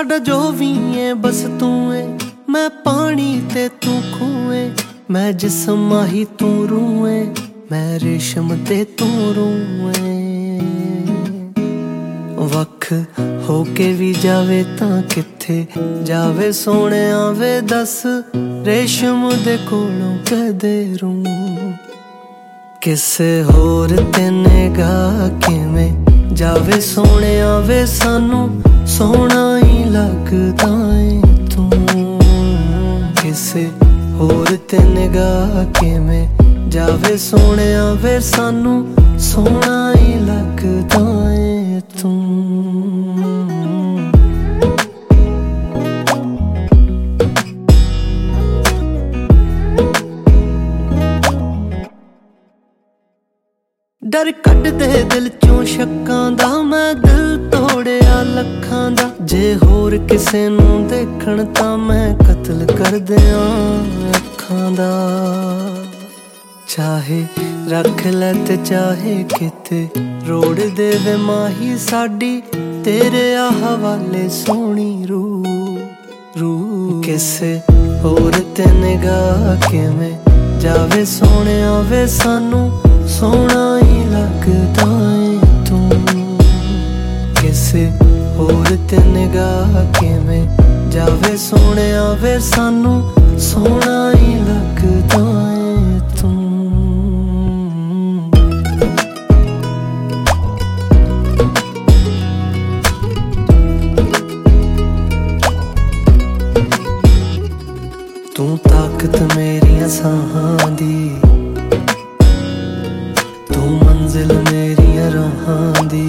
साडा जो भी है बस तू है, मैं पानी ते तू खूह है, मैं जिस्म माही तू रूह है, मैं रेशम ते तू रूह है। वख होके भी जावे तां किथे जावे सोने वे दस, रेशम दे कोलों कदे रूं किसे होर ते निगाह किवें जावे सोने वे सानू सोना ही लगदा है तू। किसे होर ते निगाह किवें जावे सोने वे सानू सोना ही लगदा है तू। डर कट दे दिल चों शक्कां दा, मैं दिल तोड़िया लखां दा, जे होर किसे नू देखण तां मैं कतल कर दियां अखां दा। चाहे रख लै ते चाहे किते रोड़ देवे माही साडी, तेरे आ हवाले सोनी रूह किसे होर ते निगाह किवें जावे सोने वे सानू सोना ही लगदा है तू। किसे होर ते निगाह किवें जावे सोने वे सानू सोना ही लगदा है तू। तू ताकत मेरिया साहां दी, तू मंजिल मेरिया राहां दी,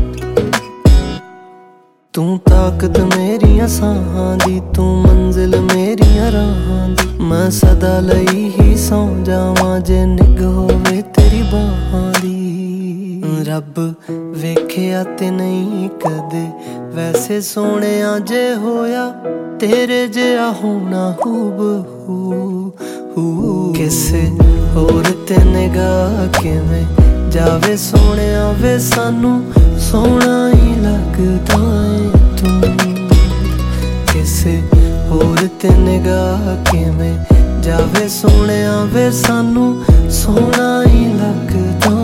तू ताकत मेरिया साहां दी, तू मंजिल मेरिया राहां दी। मैं सदा लई ही सौ जावां जे निग होवे तेरी बाहां दी। रब वेखिया ते नहीं कदे वैसे सोने जे होया, तेरे जिहा होना हूबहू। किसे होर ते निगाह किवें जावे सोने वे सानू सोना ही लगदा है तू। किसे होर ते निगाह किवें जावे सोने वे सानू सोना ही लगदा